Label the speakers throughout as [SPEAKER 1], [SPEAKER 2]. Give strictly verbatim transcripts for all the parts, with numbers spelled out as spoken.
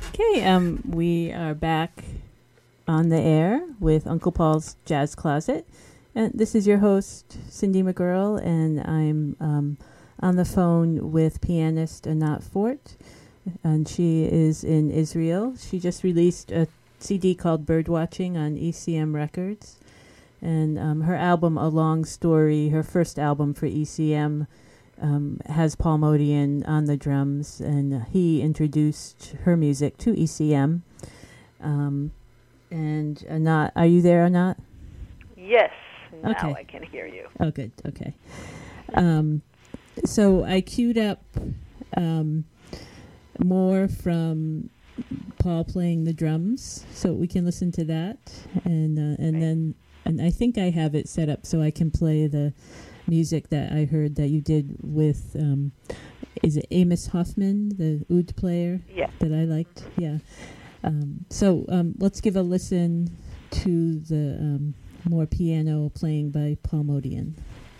[SPEAKER 1] Okay, um, we are back on the air with Uncle Paul's Jazz Closet. And this is your host, Cindy McGurl, and I'm um, on the phone with pianist Anat Fort, and she is in Israel. She just released a C D called Birdwatching on E C M Records, and um, her album, A Long Story, her first album for E C M, um, has Paul Motian on the drums, and he introduced her music to E C M. Um, and Anat, are you there, Anat?
[SPEAKER 2] Yes. Now
[SPEAKER 1] Okay.
[SPEAKER 2] I can hear you.
[SPEAKER 1] Oh, good. Okay. Um, so I queued up um, more from Paul playing the drums, so we can listen to that, and uh, and
[SPEAKER 2] Right.
[SPEAKER 1] then and I think I have it set up so I can play the music that I heard that you did with. Um, is it Amos Hoffman, the oud player?
[SPEAKER 2] Yeah.
[SPEAKER 1] That I liked. Yeah. Um, so um, let's give a listen to the. Um, more piano playing by Paul Motian.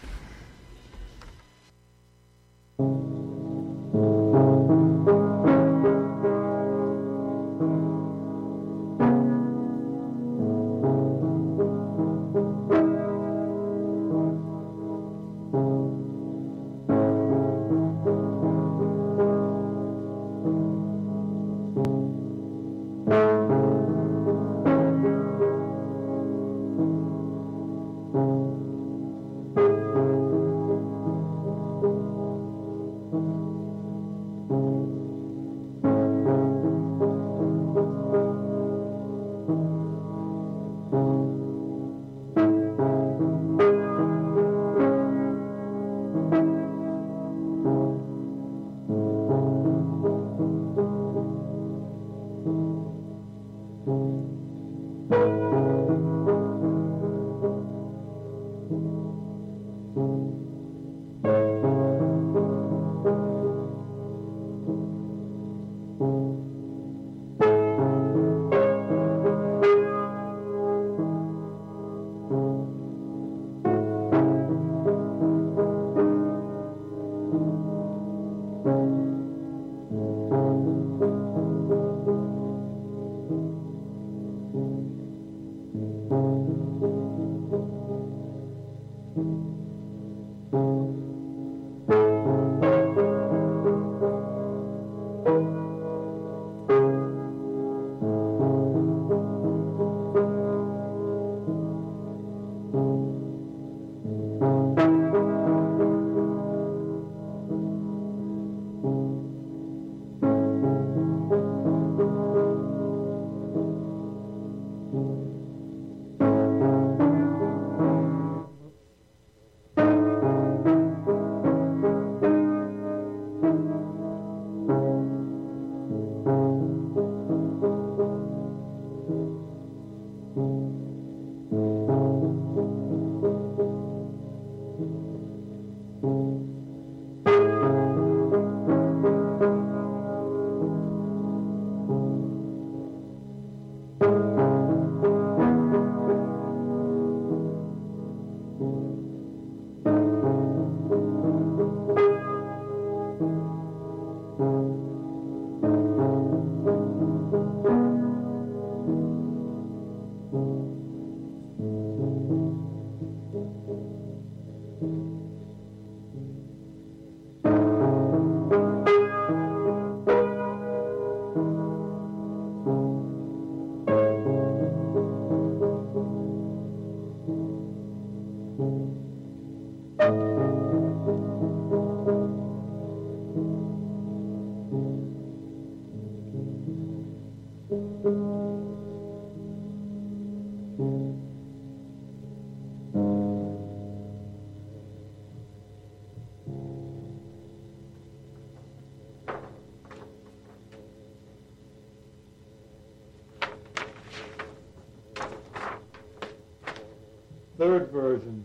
[SPEAKER 3] Third version.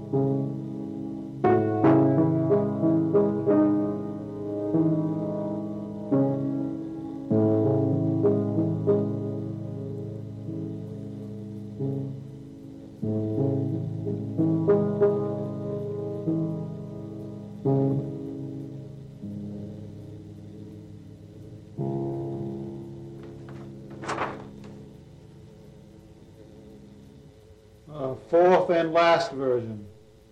[SPEAKER 3] Uh, fourth and last version.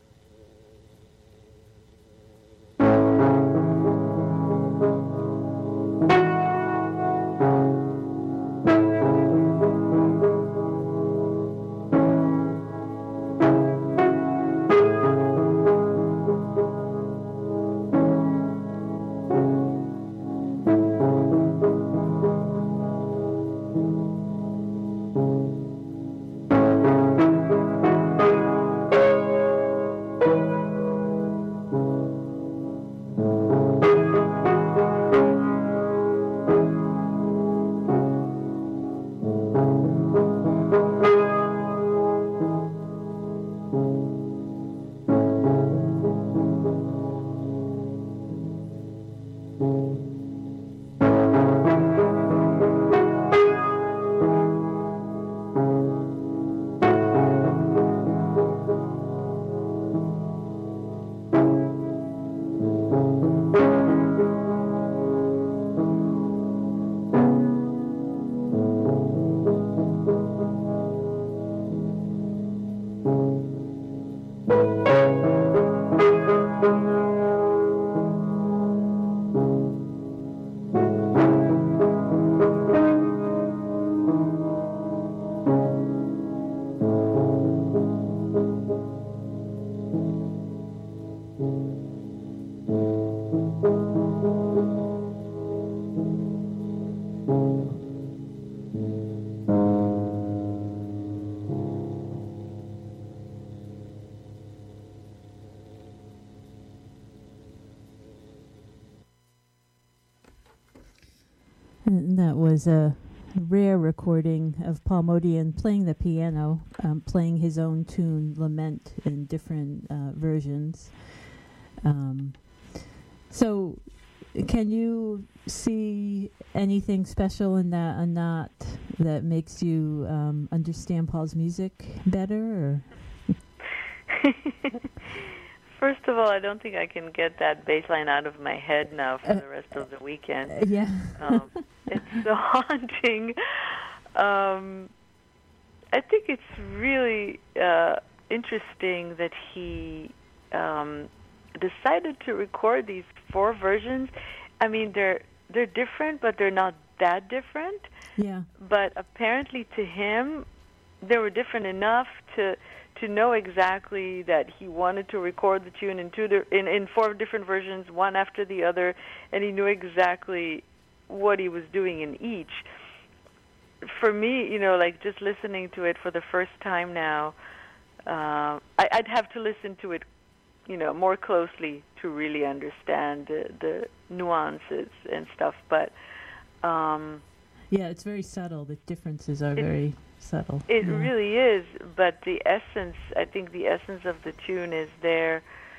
[SPEAKER 1] And that was a rare recording of Paul Motian playing the piano, um, playing his own tune, Lament, in different uh, versions. Um, so, can you see anything special in that or not that makes you um, understand Paul's music better? Or?
[SPEAKER 2] First of all, I don't think I can get that bass line out of my head now for uh, the rest of the weekend.
[SPEAKER 1] Uh, yeah.
[SPEAKER 2] um, it's so haunting. Um, I think it's really uh, interesting that he um, decided to record these four versions. I mean, they're they're different, but they're not that different.
[SPEAKER 1] Yeah.
[SPEAKER 2] But apparently, to him, they were different enough to. to know exactly that he wanted to record the tune in two di- in, in four different versions, one after the other, and he knew exactly what he was doing in each. For me, you know, like just listening to it for the first time now, uh, I, I'd have to listen to it, you know, more closely to really understand the, the nuances and stuff. But um,
[SPEAKER 1] yeah, it's very subtle. The differences are very subtle.
[SPEAKER 2] It
[SPEAKER 1] yeah.
[SPEAKER 2] really is, but the essence, I think the essence of the tune is there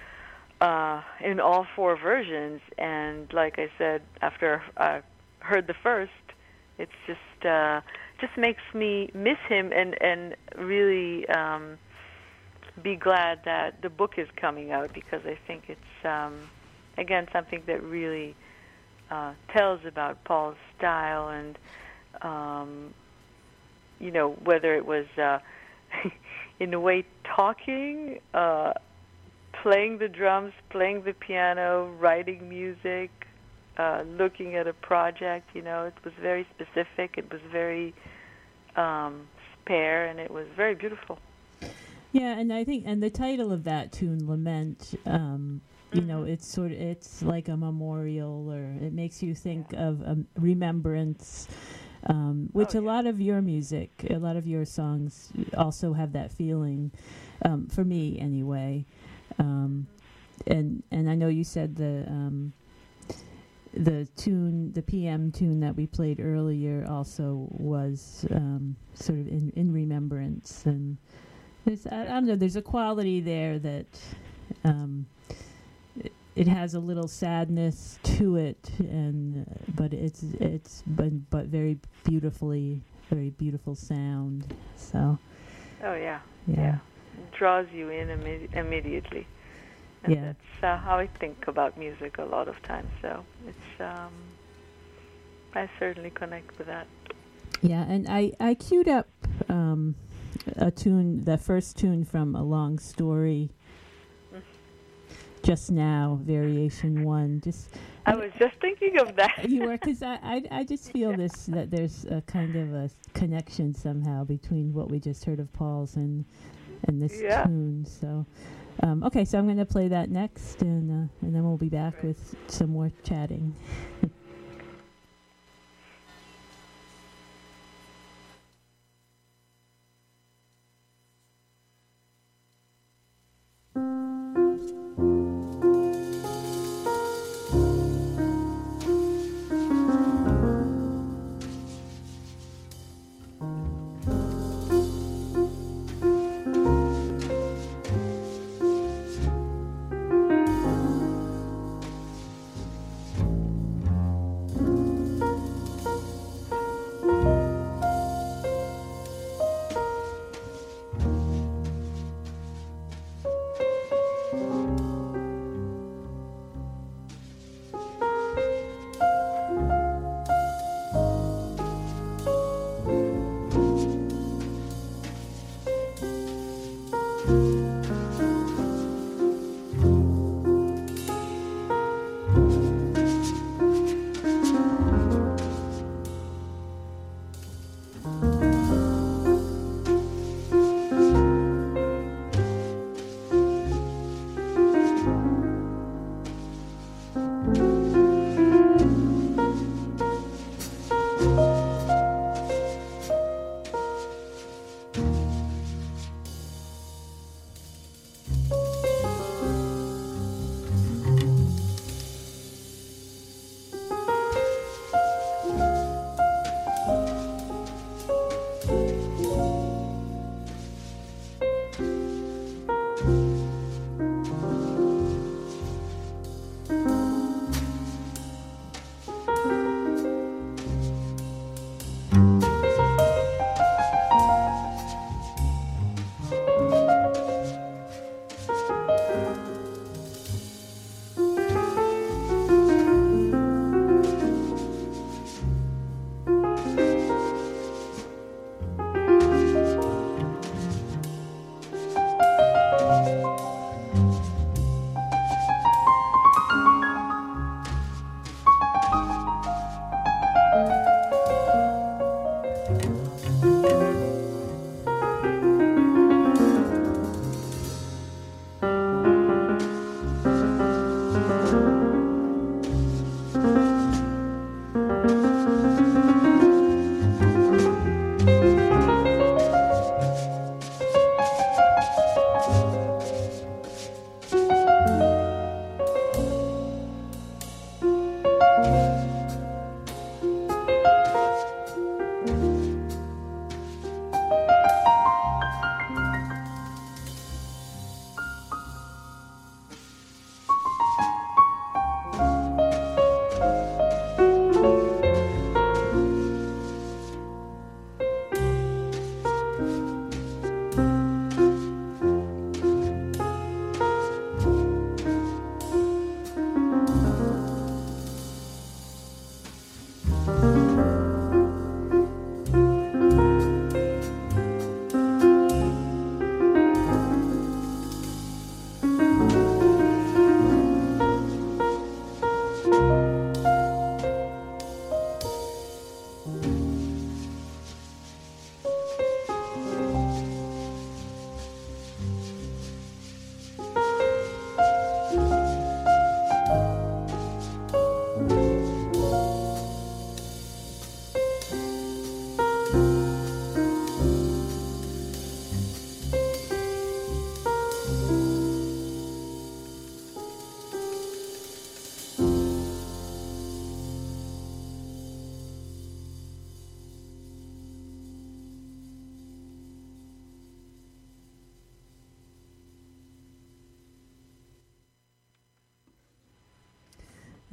[SPEAKER 2] uh, in all four versions. And like I said, after I heard the first, it's just uh, just makes me miss him and, and really um, be glad that the book is coming out, because I think it's, um, again, something that really uh, tells about Paul's style and um, you know, whether it was, uh, in a way, talking, uh, playing the drums, playing the piano, writing music, uh, looking at a project, you know, it was very specific, it was very um, spare, and it was very beautiful.
[SPEAKER 1] Yeah, and I think, and the title of that tune, Lament, um, you mm-hmm. know, it's sort of, it's like a memorial, or it makes you think yeah. of a remembrance. Um, which oh, yeah. a lot of your music, a lot of your songs also have that feeling, um, for me anyway. Um, and and I know you said the um, the tune, the P M tune that we played earlier, also was um, sort of in, in remembrance, and There's, I, I don't know. There's a quality there that um, it, it has a little sadness to it, and uh, but it's it's but but very beautifully, very beautiful sound. So.
[SPEAKER 2] Oh yeah,
[SPEAKER 1] Yeah.
[SPEAKER 2] yeah. It draws you in imme- immediately. And
[SPEAKER 1] Yeah.
[SPEAKER 2] that's uh, how I think about music a lot of times. So it's um, I certainly connect with that.
[SPEAKER 1] Yeah, and I I queued up um, a tune, the first tune from A Long Story, just now, Variation One. Just
[SPEAKER 2] I was just thinking of that.
[SPEAKER 1] you were, because I, I I just feel
[SPEAKER 2] Yeah.
[SPEAKER 1] this that there's a kind of a connection somehow between what we just heard of Paul's and and this
[SPEAKER 2] Yeah.
[SPEAKER 1] tune. So. Um, okay, so I'm going to play that next, and uh, and then we'll be back
[SPEAKER 2] Right.
[SPEAKER 1] with some more chatting.
[SPEAKER 4] Thank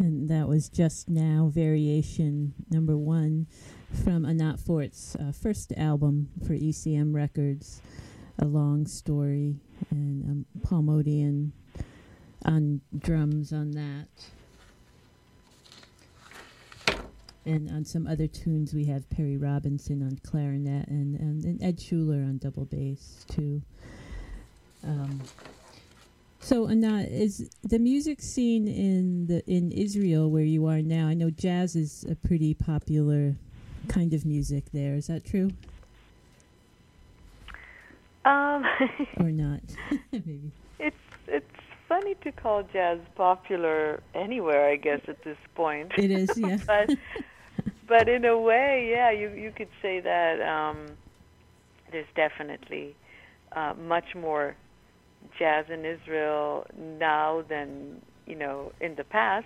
[SPEAKER 1] And that was Just Now, Variation Number One from Anat Fort's uh, first album for E C M Records, A Long Story, and um, Paul Modian on drums on that. And on some other tunes, we have Perry Robinson on clarinet and, and, and Ed Schuler on double bass, too. Um, so, Anat, is the music scene in the in Israel where you are now? I know jazz is a pretty popular kind of music there. Is that true?
[SPEAKER 2] Um,
[SPEAKER 1] or not? Maybe
[SPEAKER 2] it's it's funny to call jazz popular anywhere, I guess, at this point.
[SPEAKER 1] It is, yeah.
[SPEAKER 2] but but in a way, yeah, you you could say that um, there's definitely uh, much more jazz in Israel now than, you know, in the past.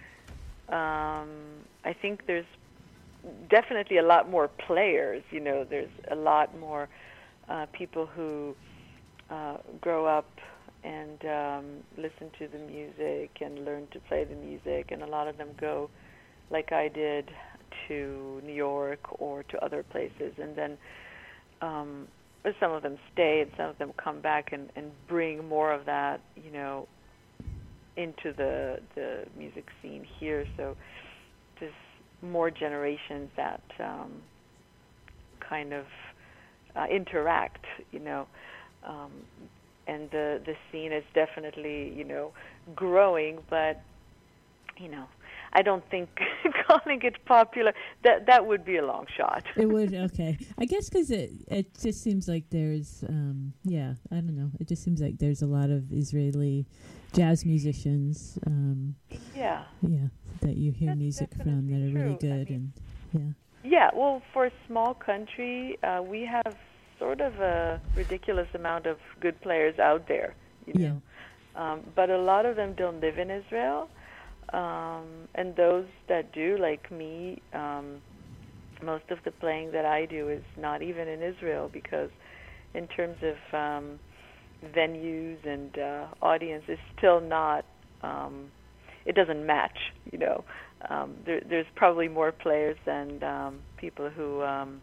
[SPEAKER 2] Um, I think there's definitely a lot more players. You know, there's a lot more uh, people who uh, grow up and um, listen to the music and learn to play the music, and a lot of them go, like I did, to New York or to other places, and then um, some of them stay and some of them come back and, and bring more of that, you know, into the the music scene here. So there's more generations that um, kind of uh, interact, you know, um, and the the scene is definitely, you know, growing, but, you know, I don't think calling it popular, that that would be a long shot.
[SPEAKER 1] It would, okay. I guess because it, it just seems like there's, um, yeah, I don't know. It just seems like there's a lot of Israeli jazz musicians. Um,
[SPEAKER 2] yeah.
[SPEAKER 1] Yeah, that you hear
[SPEAKER 2] That's
[SPEAKER 1] music from that are
[SPEAKER 2] true.
[SPEAKER 1] really good.
[SPEAKER 2] I mean,
[SPEAKER 1] and yeah.
[SPEAKER 2] Yeah, well, for a small country, uh, we have sort of a ridiculous amount of good players out there, you know. Yeah. Um, but a lot of them don't live in Israel. Um, and those that do, like me, um, most of the playing that I do is not even in Israel, because in terms of um, venues and uh, audience, it's still not, um, it doesn't match, you know. Um, there, there's probably more players than um, people who um,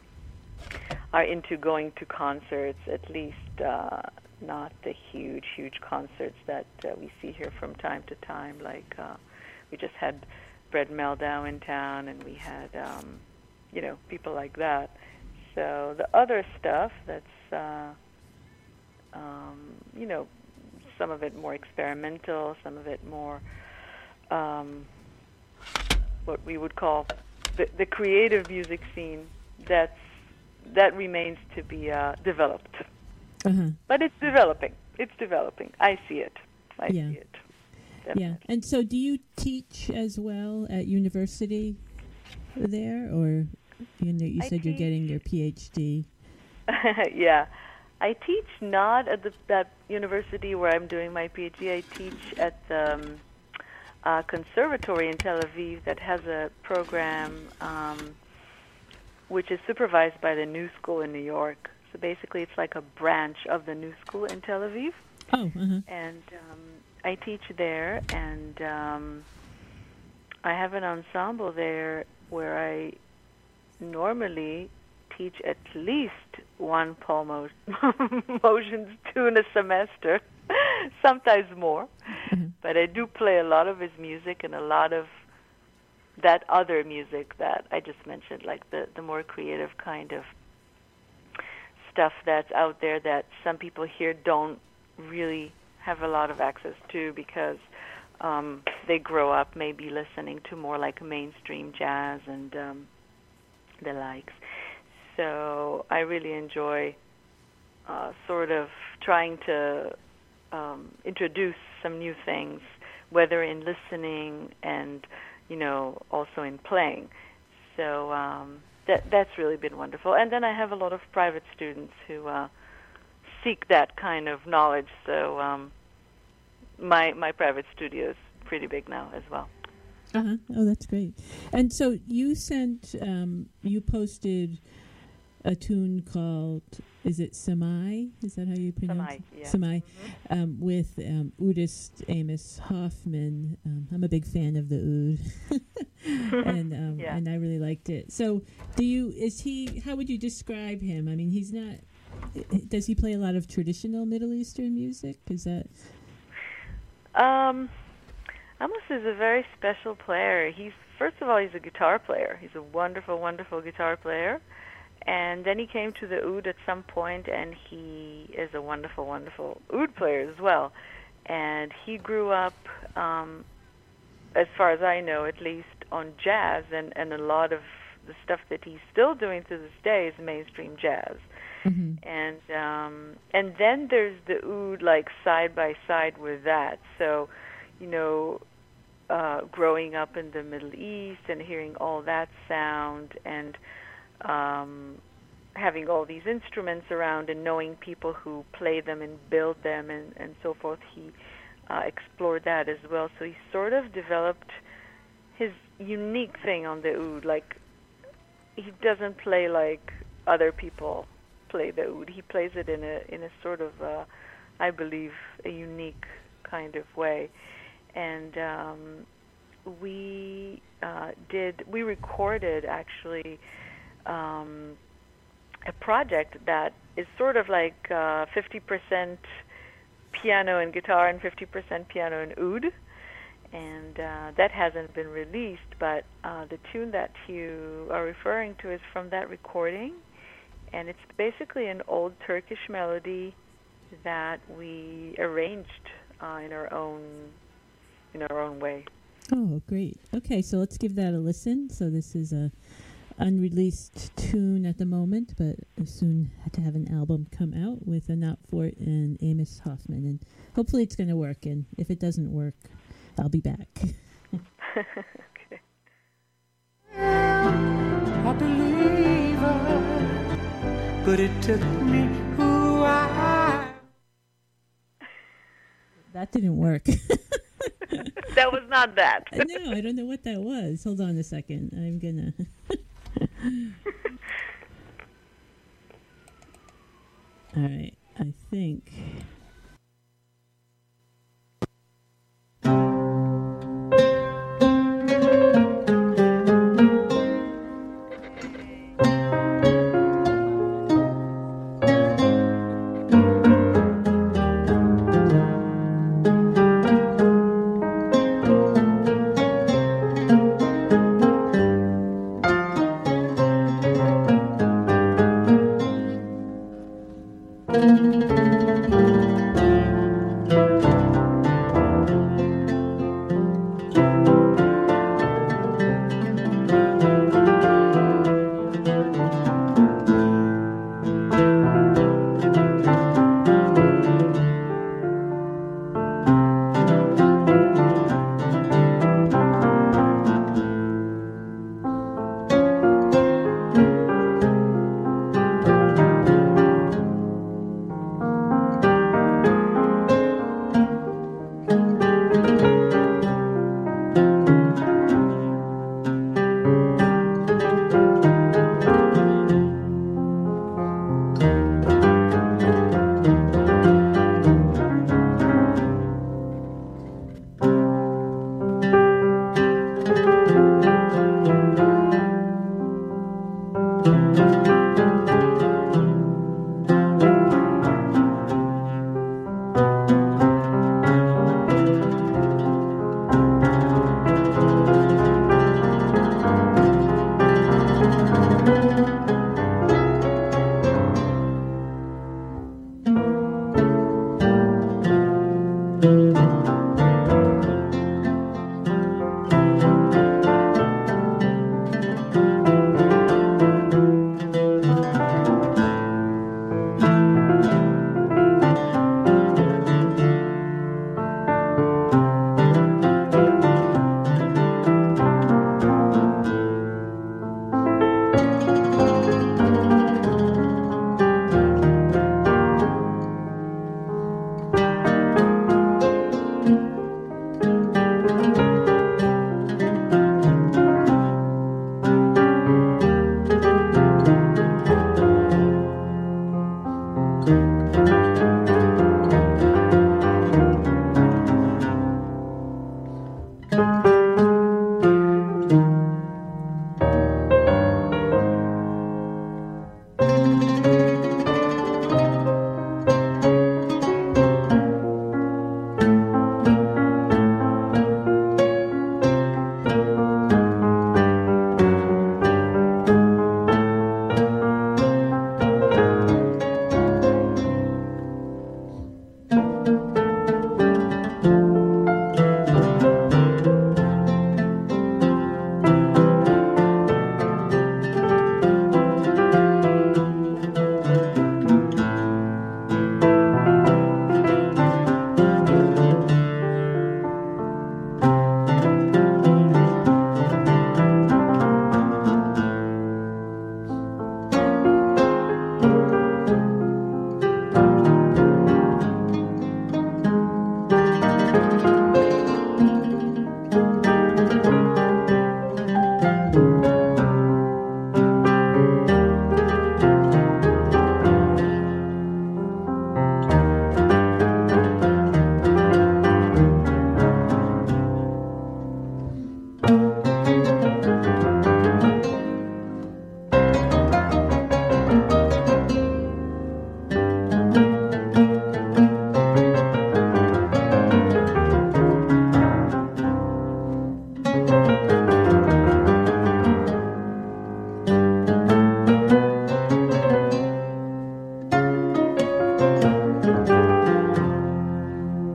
[SPEAKER 2] are into going to concerts, at least uh, not the huge, huge concerts that uh, we see here from time to time. Like uh, we just had Brett Meldau in town, and we had, um, you know, people like that. So the other stuff that's, uh, um, you know, some of it more experimental, some of it more um, what we would call the, the creative music scene, that's, that remains to be uh, developed.
[SPEAKER 1] Uh-huh.
[SPEAKER 2] But it's developing. It's developing. I see it. I
[SPEAKER 1] yeah.
[SPEAKER 2] see it. Definitely.
[SPEAKER 1] Yeah. And so do you teach as well at university there? Or you know, you
[SPEAKER 2] I
[SPEAKER 1] said
[SPEAKER 2] teach.
[SPEAKER 1] You're getting your P H D.
[SPEAKER 2] Yeah. I teach not at the, that university where I'm doing my P H D. I teach at the um, uh, conservatory in Tel Aviv that has a program um, which is supervised by the New School in New York. So basically, it's like a branch of the New School in Tel Aviv.
[SPEAKER 1] Oh, uh-huh.
[SPEAKER 2] And um, I teach there, and um, I have an ensemble there where I normally teach at least one Paul Mo- Motians tune a semester, sometimes more.
[SPEAKER 1] Mm-hmm.
[SPEAKER 2] But I do play a lot of his music and a lot of that other music that I just mentioned, like the, the more creative kind of stuff that's out there that some people here don't really have a lot of access to, because um, they grow up maybe listening to more like mainstream jazz and um, the likes. So I really enjoy uh, sort of trying to um, introduce some new things, whether in listening and, you know, also in playing. So um, that that's really been wonderful. And then I have a lot of private students who uh, seek that kind of knowledge. So um, my my private studio is pretty big now as well.
[SPEAKER 1] Uh-huh. Oh, that's great. And so you sent, um, you posted a tune called, is it Samai? Is that how you pronounce
[SPEAKER 2] Samai,
[SPEAKER 1] it?
[SPEAKER 2] yeah.
[SPEAKER 1] Samai,
[SPEAKER 2] Mm-hmm.
[SPEAKER 1] um, with um, oudist Amos Hoffman. Um, I'm a big fan of the oud, and um,
[SPEAKER 2] Yeah.
[SPEAKER 1] and I really liked it. So, do you? Is he? How would you describe him? I mean, he's not. Does he play a lot of traditional Middle Eastern music? Is that?
[SPEAKER 2] Um, Amos is a very special player. He's first of all, he's a guitar player. He's a wonderful, wonderful guitar player. And then he came to the oud at some point, and he is a wonderful, wonderful oud player as well. And he grew up, um, as far as I know, at least, on jazz, and, and a lot of the stuff that he's still doing to this day is mainstream jazz.
[SPEAKER 1] Mm-hmm.
[SPEAKER 2] And um, and then there's the oud, like, side by side with that. So, you know, uh, growing up in the Middle East and hearing all that sound and um, having all these instruments around and knowing people who play them and build them and, and so forth, he uh, explored that as well. So he sort of developed his unique thing on the oud. Like, he doesn't play like other people play the oud. He plays it in a in a sort of, uh, I believe, a unique kind of way. And um, we uh, did, we recorded actually um, a project that is sort of like uh, fifty percent piano and guitar and fifty percent piano and oud. And uh, that hasn't been released, but uh, the tune that you are referring to is from that recording. And it's basically an old Turkish melody that we arranged uh, in our own in our own way.
[SPEAKER 1] Oh, great. Okay, so let's give that a listen. So this is a unreleased tune at the moment, but soon to have an album come out with Anat Fort and Amos Hoffman. And hopefully it's going to work. And if it doesn't work, I'll be back.
[SPEAKER 2] Okay.
[SPEAKER 4] A believer, but it took me who I.
[SPEAKER 1] That didn't work.
[SPEAKER 2] That was not that.
[SPEAKER 1] No, I don't know what that was. Hold on a second. I'm gonna. All right. I think.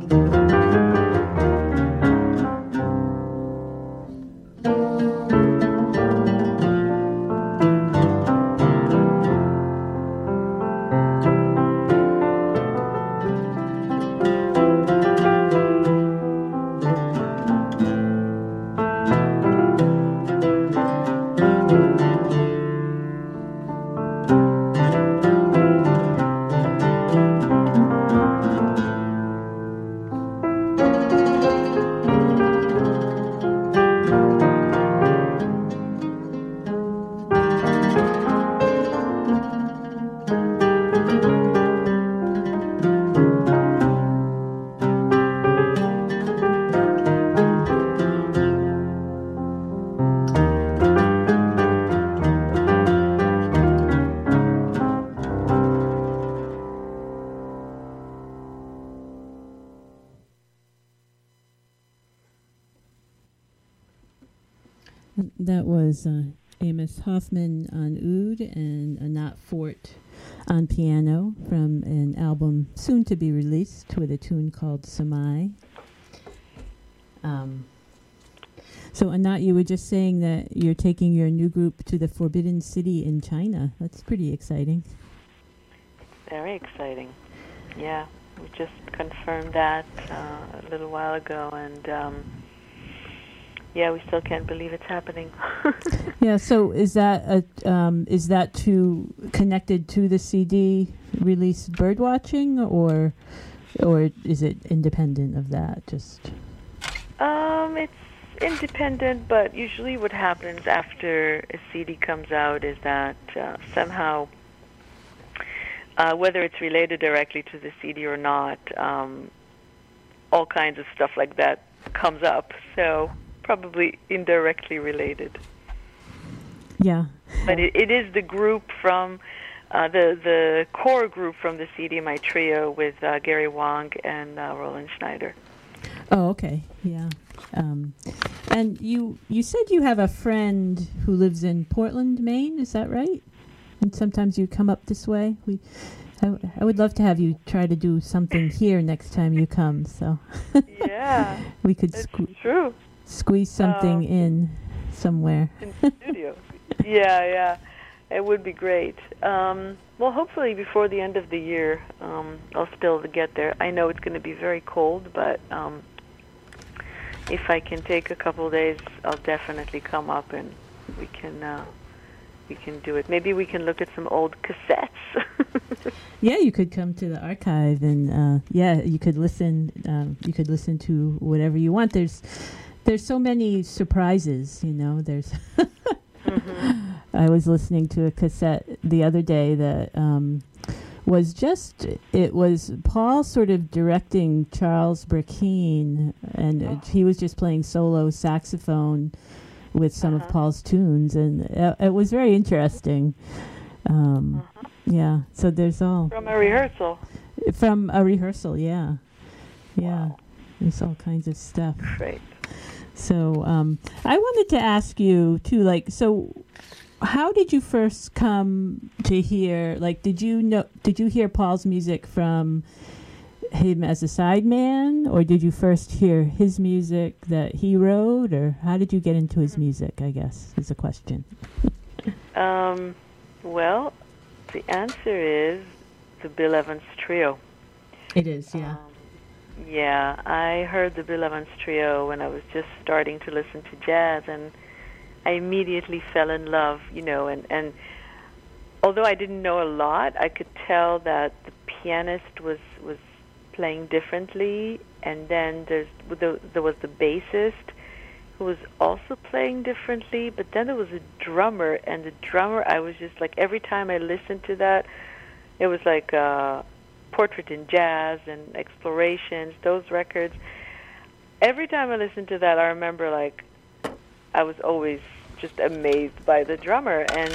[SPEAKER 1] That was uh, Amos Hoffman on oud and Anat Fort on piano from an album soon to be released with a tune called Samai. Um, so Anat, you were just saying that you're taking your new group to the Forbidden City in China. That's pretty exciting.
[SPEAKER 2] Very exciting. Yeah, we just confirmed that uh, a little while ago, and um, yeah, we still can't believe it's happening.
[SPEAKER 1] Yeah. So is that a, um, is that to connected to the C D release Birdwatching, or or is it independent of that? Just
[SPEAKER 2] um, it's independent, but usually what happens after a C D comes out is that uh, somehow, uh, whether it's related directly to the C D or not, um, all kinds of stuff like that comes up. So probably indirectly related.
[SPEAKER 1] Yeah.
[SPEAKER 2] But it, it is the group from, uh, the the core group from the C D, my trio with uh, Gary Wang and uh, Roland Schneider.
[SPEAKER 1] Oh, okay. Yeah. Um, and you you said you have a friend who lives in Portland, Maine. Is that right? And sometimes you come up this way. We, I, I would love to have you try to do something here next time you come. So
[SPEAKER 2] Yeah,
[SPEAKER 1] we could
[SPEAKER 2] it's
[SPEAKER 1] sque-
[SPEAKER 2] true.
[SPEAKER 1] squeeze something
[SPEAKER 2] Um,
[SPEAKER 1] in somewhere.
[SPEAKER 2] In the studio. Yeah, yeah. It would be great. Um, well, hopefully before the end of the year, um, I'll still get there. I know it's going to be very cold, but um, if I can take a couple of days, I'll definitely come up and we can uh, we can do it. Maybe we can look at some old cassettes.
[SPEAKER 1] Yeah, you could come to the archive and uh, yeah, you could listen. Um, you could listen to whatever you want. There's there's so many surprises. You know, there's.
[SPEAKER 2] Mm-hmm.
[SPEAKER 1] I was listening to a cassette the other day that um, was just, it was Paul sort of directing Charles Burkeen, and
[SPEAKER 2] Oh.
[SPEAKER 1] he was just playing solo saxophone with some
[SPEAKER 2] Uh-huh.
[SPEAKER 1] of Paul's tunes, and it, it was very interesting. Um,
[SPEAKER 2] Uh-huh.
[SPEAKER 1] Yeah, so there's all.
[SPEAKER 2] From a rehearsal.
[SPEAKER 1] From a rehearsal, yeah. Yeah,
[SPEAKER 2] Wow.
[SPEAKER 1] there's all kinds of stuff.
[SPEAKER 2] Great.
[SPEAKER 1] So um, I wanted to ask you too, like, so how did you first come to hear? Like, did you know? Did you hear Paul's music from him as a sideman, or did you first hear his music that he wrote, or how did you get into his music? I guess is the question.
[SPEAKER 2] Um, well, the answer is the Bill Evans Trio.
[SPEAKER 1] It is,
[SPEAKER 2] Um, yeah, I heard the Bill Evans Trio when I was just starting to listen to jazz, and I immediately fell in love, you know, and, and although I didn't know a lot, I could tell that the pianist was, was playing differently, and then there's, the, there was the bassist who was also playing differently, but then there was a drummer, and the drummer, I was just like, every time I listened to that, it was like uh, Portrait in Jazz and Explorations, those records. Every time I listened to that, I remember like I was always just amazed by the drummer, and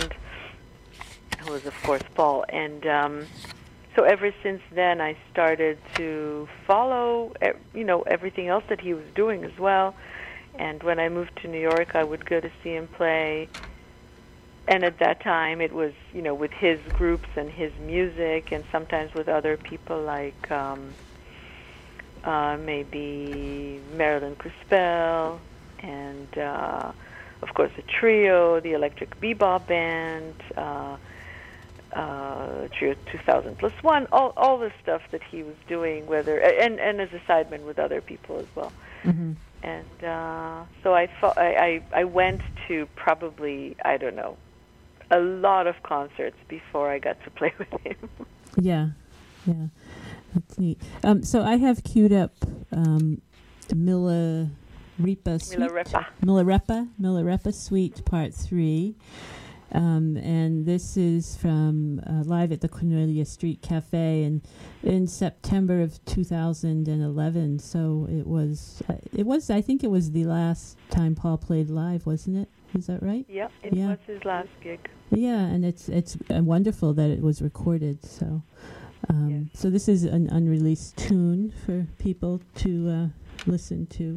[SPEAKER 2] it was of course Paul. And um, so ever since then, I started to follow, you know, everything else that he was doing as well. And when I moved to New York, I would go to see him play. And at that time, it was, you know, with his groups and his music, and sometimes with other people like um, uh, maybe Marilyn Crispell, and uh, of course the trio, the Electric Bebop Band, uh, uh, Trio two thousand plus one, all all the stuff that he was doing, whether and and as a sideman with other people as well.
[SPEAKER 1] Mm-hmm.
[SPEAKER 2] And uh, so I, thought, I, I I went to probably, I don't know, a lot of concerts before I got to play with him.
[SPEAKER 1] Yeah, yeah, that's neat. Um, so I have queued up um, Milarepa Suite.
[SPEAKER 2] Milarepa.
[SPEAKER 1] Milarepa, Milarepa Suite Part Three. Um, and this is from uh, live at the Cornelia Street Cafe in in September of two thousand eleven. So it was uh, it was I think it was the last time Paul played live, wasn't it? Is that right?
[SPEAKER 2] Yeah, it
[SPEAKER 1] Yeah.
[SPEAKER 2] was his last gig.
[SPEAKER 1] Yeah, and it's it's uh, wonderful that it was recorded. So um,
[SPEAKER 2] Yes.
[SPEAKER 1] so this is an unreleased tune for people to uh, listen to.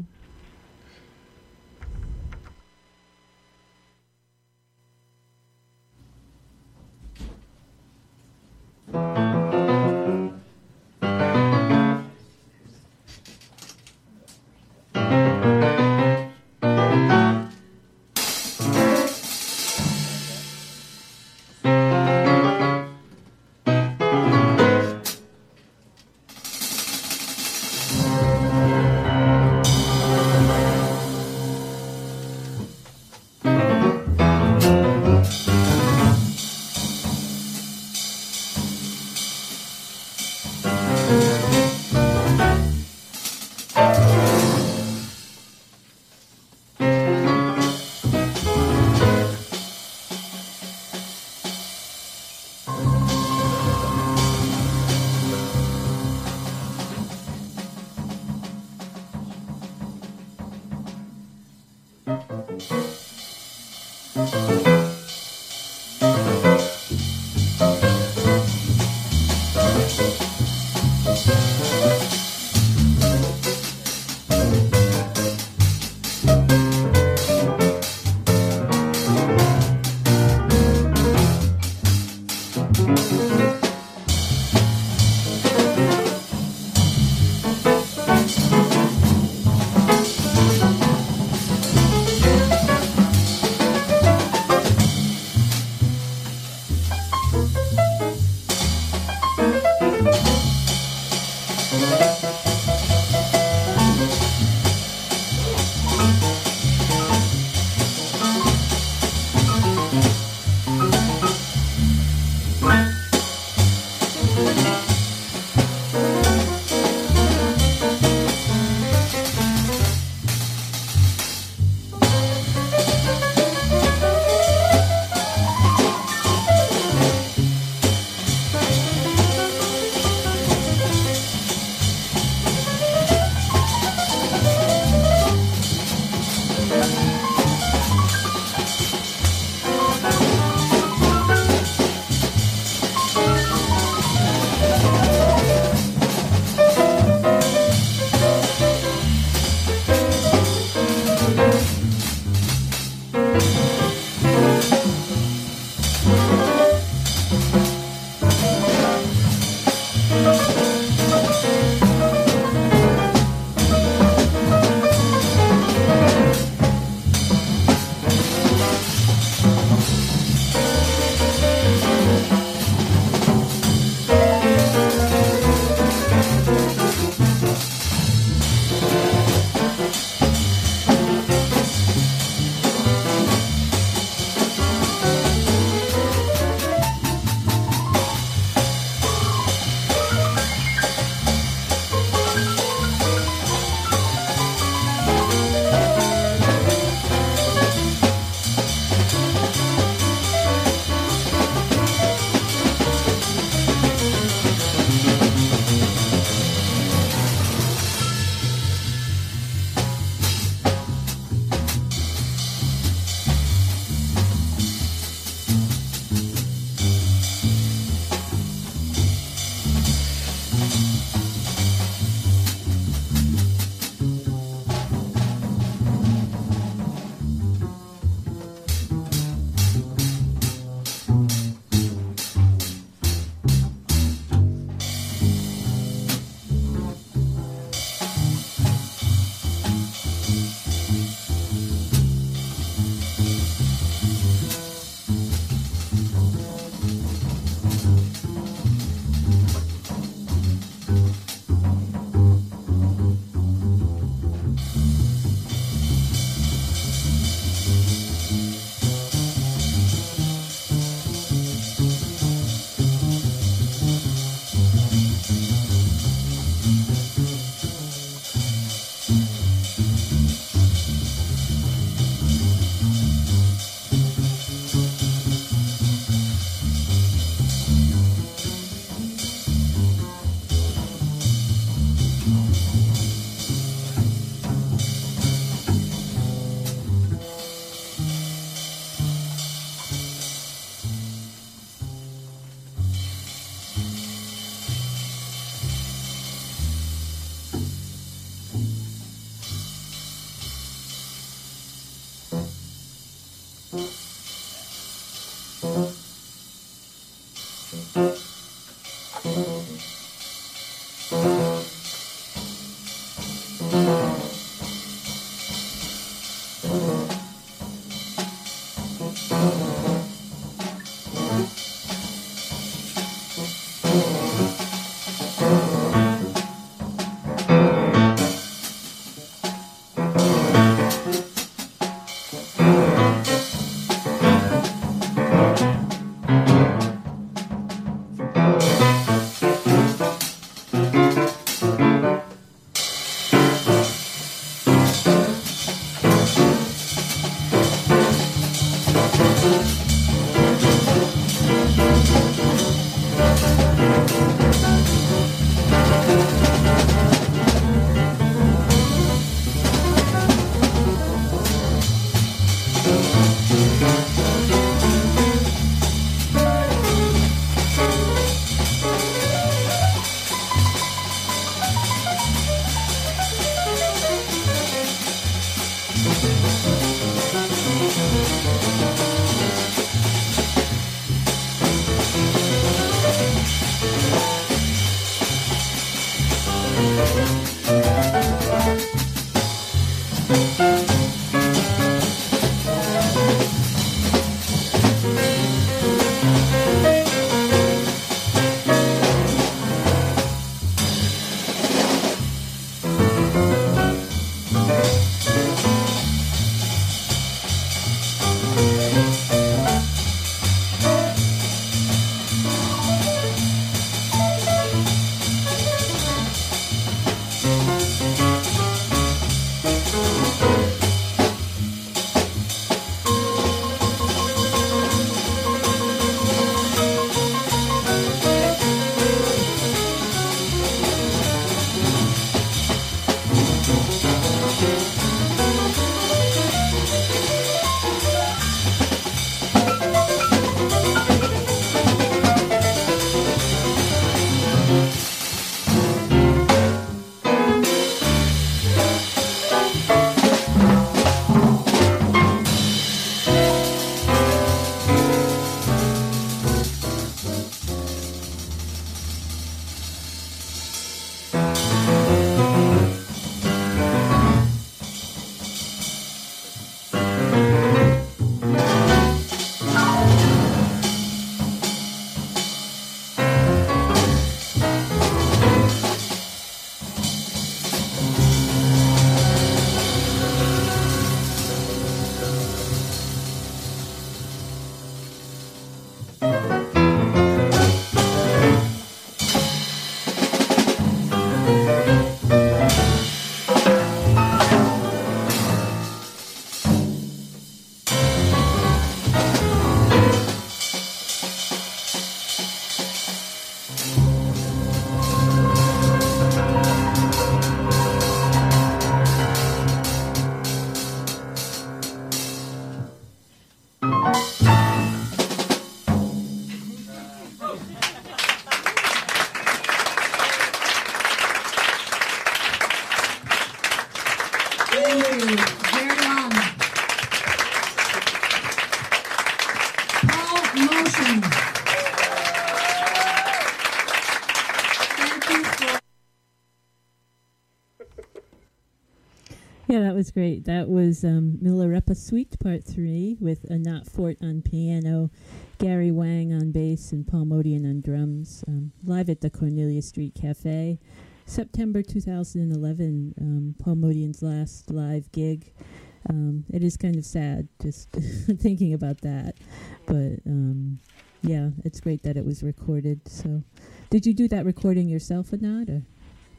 [SPEAKER 1] Yeah, that was great. That was um, Milarepa Suite Part three with Anat Fort on piano, Gary Wang on bass, and Paul Modian on drums, um, live at the Cornelia Street Cafe. September two thousand eleven, um, Paul Modian's last live gig. Um, it is kind of sad just thinking about that. But, um, yeah, it's great that it was recorded. So, did you do that recording yourself, Anat? Or?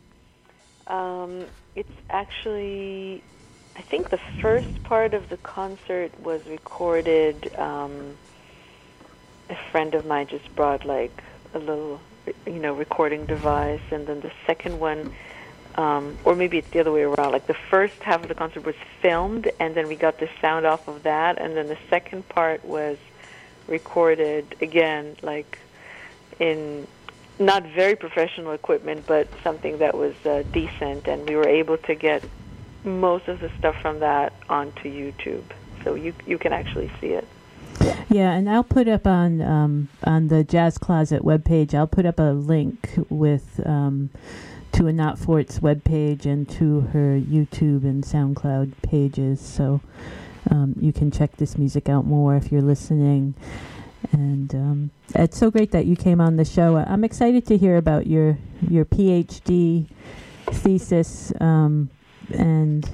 [SPEAKER 2] Um, it's actually, I think the first part of the concert was recorded. Um, a friend of mine just brought like a little, you know, recording device, and then the second one, um, or maybe it's the other way around. Like the first half of the concert was filmed, and then we got the sound off of that, and then the second part was recorded again, like in not very professional equipment, but something that was uh, decent, and we were able to get most of the stuff from that onto YouTube, so you you can actually see it.
[SPEAKER 1] Yeah, and I'll put up on um, on the Jazz Closet webpage, I'll put up a link with um, to Anat Fort's webpage and to her YouTube and SoundCloud pages. So um, you can check this music out more if you're listening. And um, it's so great that you came on the show. I'm excited to hear about your your PhD thesis. Um, and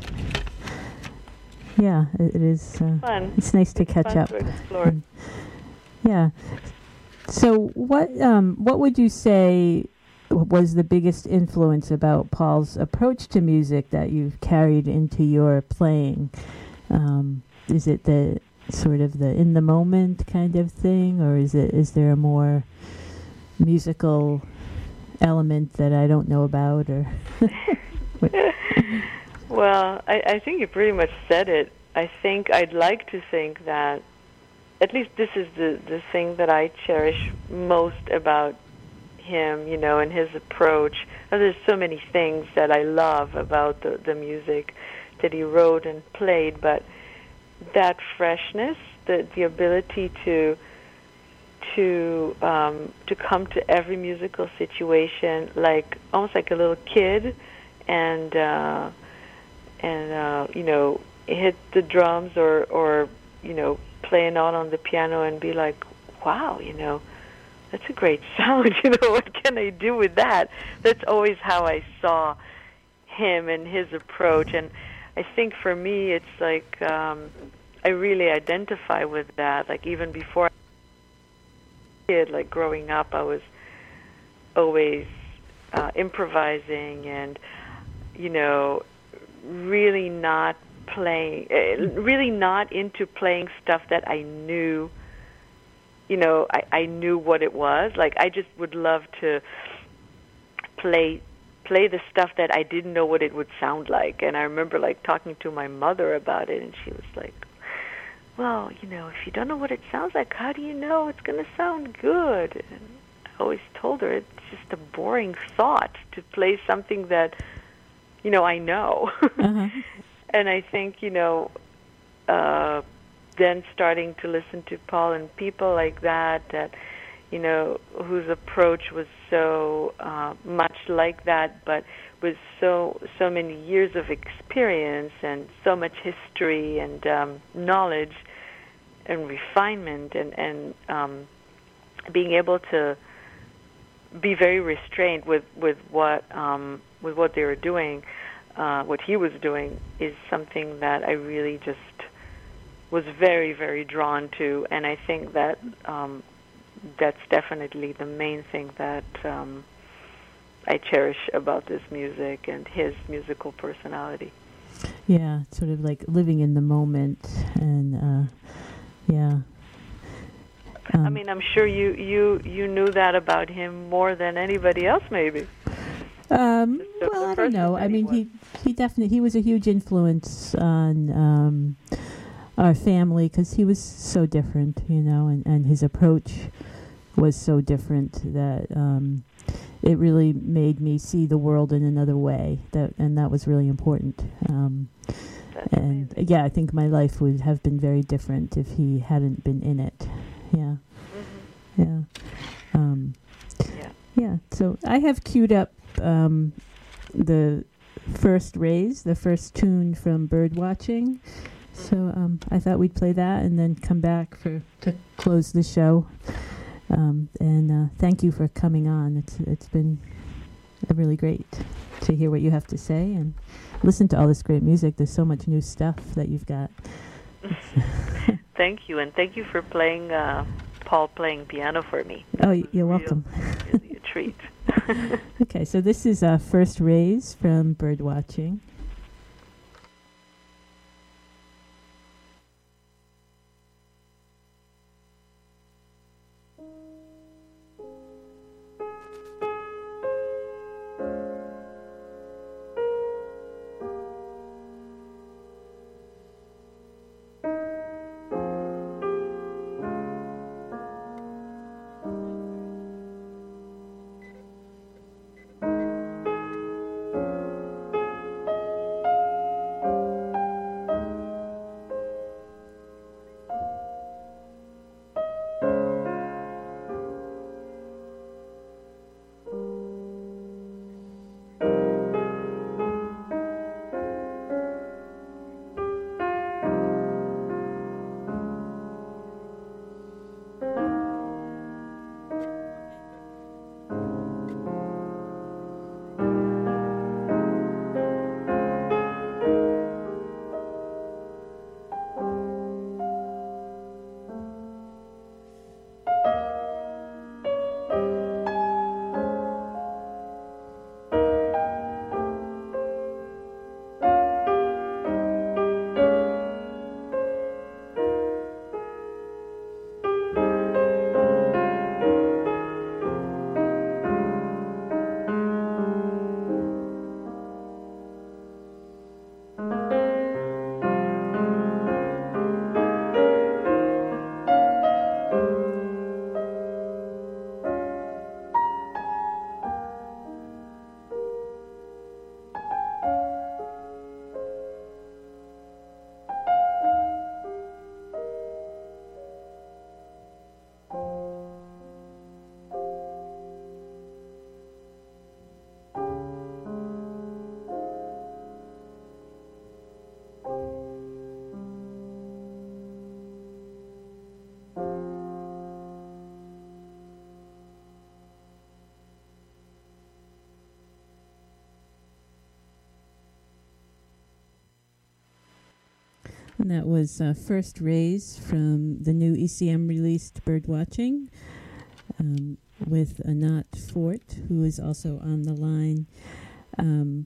[SPEAKER 1] yeah, it, it is uh,
[SPEAKER 2] fun.
[SPEAKER 1] It's nice to
[SPEAKER 2] it's
[SPEAKER 1] catch
[SPEAKER 2] fun
[SPEAKER 1] up.
[SPEAKER 2] To explore.
[SPEAKER 1] And, yeah. So what um, what would you say was the biggest influence about Paul's approach to music that you've carried into your playing? Um, is it the sort of the in the moment kind of thing, or is it is there a more musical element that I don't know about? Or
[SPEAKER 2] well, I, I think you pretty much said it. I think I'd like to think that at least this is the the thing that I cherish most about him, you know, and his approach. Oh, there's so many things that I love about the the music that he wrote and played, but that freshness, the the ability to to um, to come to every musical situation like almost like a little kid, and uh, and uh, you know, hit the drums or or you know, play a note on the piano and be like, wow, you know, that's a great sound. You know, what can I do with that? That's always how I saw him and his approach. And I think for me, it's like um, I really identify with that. Like even before I was a kid, like growing up, I was always uh, improvising and, you know, really not playing, uh, really not into playing stuff that I knew. You know, I, I knew what it was. Like I just would love to play. play the stuff that I didn't know what it would sound like. And I remember like talking to my mother about it, and she was like, well, you know, if you don't know what it sounds like, how do you know it's going to sound good? And I always told her it's just a boring thought to play something that, you know, I know. Uh-huh. And I think, you know, uh, then starting to listen to Paul and people like that, that, you know, whose approach was so uh, much like that, but with so so many years of experience and so much history and um, knowledge and refinement and and um, being able to be very restrained with with what um, with what they were doing, uh, what he was doing, is something that I really just was very very drawn to, and I think that. Um, That's definitely the main thing that um, I cherish about this music and his musical personality.
[SPEAKER 1] Yeah, sort of like living in the moment, and uh, yeah. Um,
[SPEAKER 2] I mean, I'm sure you, you, you knew that about him more than anybody else, maybe.
[SPEAKER 1] Um,
[SPEAKER 2] the,
[SPEAKER 1] well,
[SPEAKER 2] the
[SPEAKER 1] I don't know. I mean,
[SPEAKER 2] he
[SPEAKER 1] he he definitely he was a huge influence on um, our family because he was so different, you know, and, and his approach was so different that um, it really made me see the world in another way. That and that was really important. Um, and
[SPEAKER 2] amazing.
[SPEAKER 1] Yeah, I think my life would have been very different if he hadn't been in it. Yeah,
[SPEAKER 2] mm-hmm.
[SPEAKER 1] yeah, um,
[SPEAKER 2] yeah,
[SPEAKER 1] yeah. So I have queued up um, the first raise, the first tune from Bird Watching. So um, I thought we'd play that and then come back for to close the show. Um, and uh, thank you for coming on. It's it's been really great to hear what you have to say and listen to all this great music. There's so much new stuff that you've got.
[SPEAKER 2] Thank you, and thank you for playing uh, Paul playing piano for me.
[SPEAKER 1] Oh, you're welcome.
[SPEAKER 2] Really a treat.
[SPEAKER 1] Okay, so this is uh, First Raise from Bird Watching.
[SPEAKER 5] Thank
[SPEAKER 1] And that was uh, First Rays from the new E C M released Birdwatching um, with Anat Fort, who is also on the line. Um,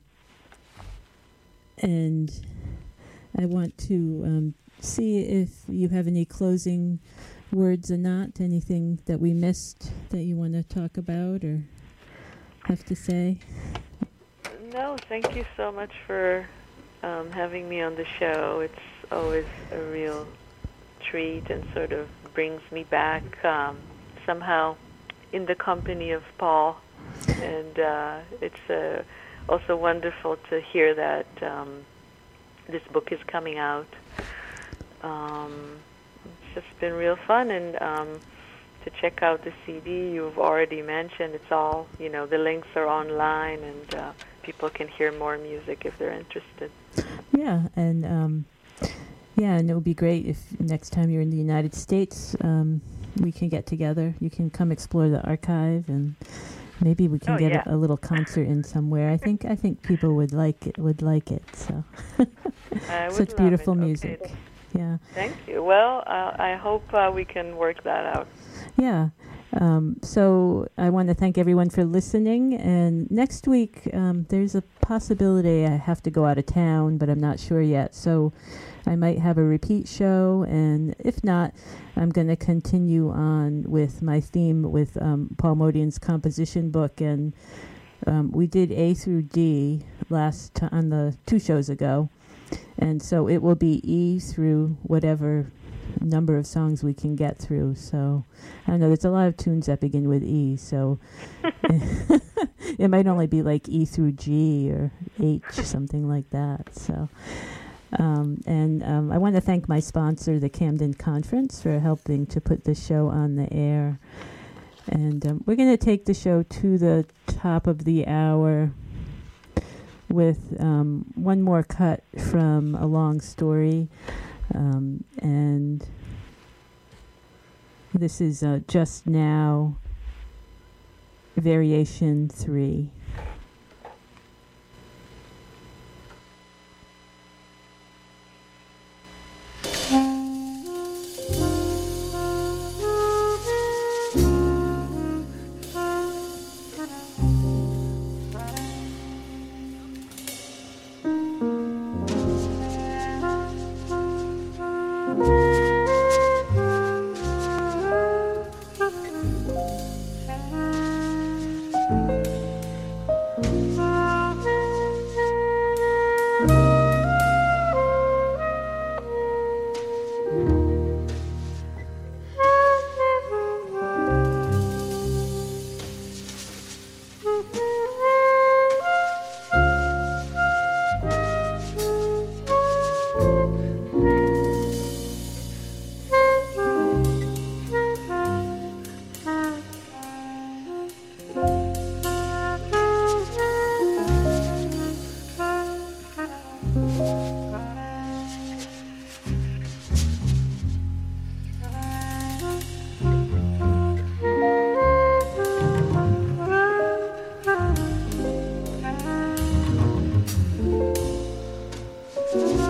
[SPEAKER 1] and I want to um, see if you have any closing words, Anat, anything that we missed that you want to talk about or have to say.
[SPEAKER 2] No, thank you so much for um, having me on the show. It's always a real treat and sort of brings me back um, somehow in the company of Paul. And uh, it's uh, also wonderful to hear that um, this book is coming out. Um, it's just been real fun. And um, to check out the C D you've already mentioned, it's all, you know, the links are online, and uh, people can hear more music if they're interested.
[SPEAKER 1] Yeah, and um, yeah, and it would be great if next time you're in the United States, um, we can get together. You can come explore the archive, and maybe we can
[SPEAKER 2] oh,
[SPEAKER 1] get
[SPEAKER 2] yeah.
[SPEAKER 1] a, a little concert in somewhere. I think I think people would like it. Would like it. So
[SPEAKER 2] I would
[SPEAKER 1] such
[SPEAKER 2] love
[SPEAKER 1] beautiful
[SPEAKER 2] it.
[SPEAKER 1] music.
[SPEAKER 2] Okay.
[SPEAKER 1] Yeah.
[SPEAKER 2] Thank you. Well, uh, I hope uh, we can work that out.
[SPEAKER 1] Yeah. Um, so I want to thank everyone for listening. And next week, um, there's a possibility I have to go out of town, but I'm not sure yet. So I might have a repeat show. And if not, I'm going to continue on with my theme with um, Paul Modian's composition book. And um, we did A through D last t- on the two shows ago. And so it will be E through whatever number of songs we can get through. So I don't know, there's a lot of tunes that begin with E, so it might only be like E through G or H, something like that. So um, and um, I want to thank my sponsor, the Camden Conference, for helping to put the show on the air. And um, we're going to take the show to the top of the hour with um, one more cut from A Long Story. Um, and this is uh, Just Now, Variation three.
[SPEAKER 4] Thank you.